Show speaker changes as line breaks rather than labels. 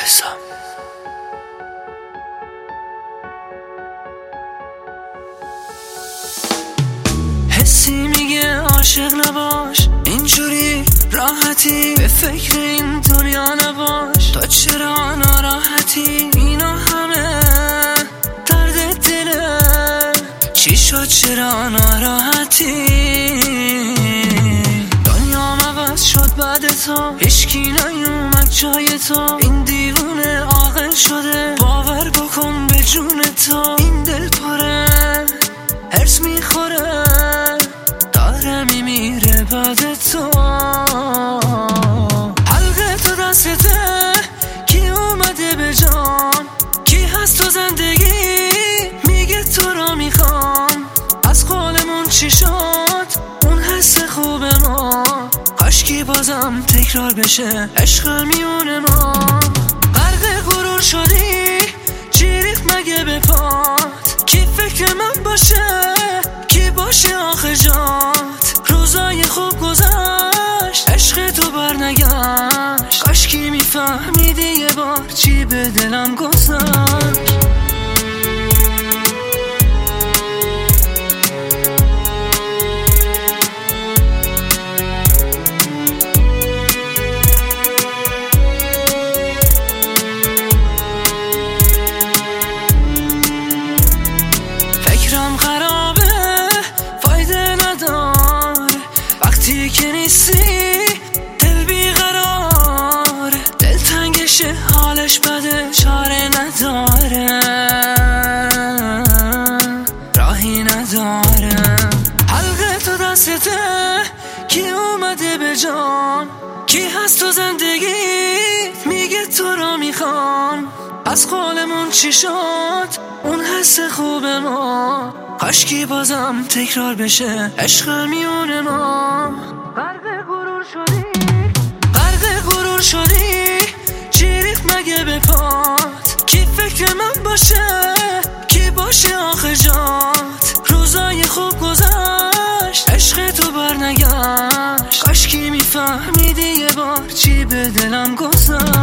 حسام. حسی میگه عاشق نباش، اینجوری راحتی به فکر این دنیا نباش. تا چرا ناراحتی؟ اینا همه درد دله. چی شد چرا ناراحتی؟ دنیا عوض شد بعد تو، هیچکی نیومد جای تو. این دیوونه عاقل شده، باور بکن به جون تو. این دل پره هرس میخوره، داره میمیره بعد تو. حلقه تو دستته، کی اومده به جان؟ کی هست تو زندگی؟ میگه تو رو میخوام. از قولمون چی شد؟ اون حس خوب ما، کاشکی بازم تکرار بشه عشق میون ما. غرق غرور شدی، چی ریخت مگه به پات؟ کی فکر من باشه؟ کی باشه آخه جات؟ روزای خوب گذشت، عشق تو برنگشت. کاشکی میفهمیدی یه بار چی به دلم گذشت. فکرم خرابه، فایده ندار وقتی که نیستی. دل بیقرار، دل تنگشه، حالش بده، چاره نداره، راهی نداره. حلقه تو دستته، کی اومده به جان؟ کی هست تو زندگی؟ میگه تو رو میخوام. از قولمون چی شد؟ اون حس خوب ما، کاشکی بازم تکرار بشه عشق میون ما. غرق غرور شدی، چی ریخت مگه به پات؟ کی فکر من باشه؟ کی باشه آخه جات؟ روزای خوب گذشت، عشق تو برنگشت. کاشکی میفهمیدی یه بار چی به دلم گذشت.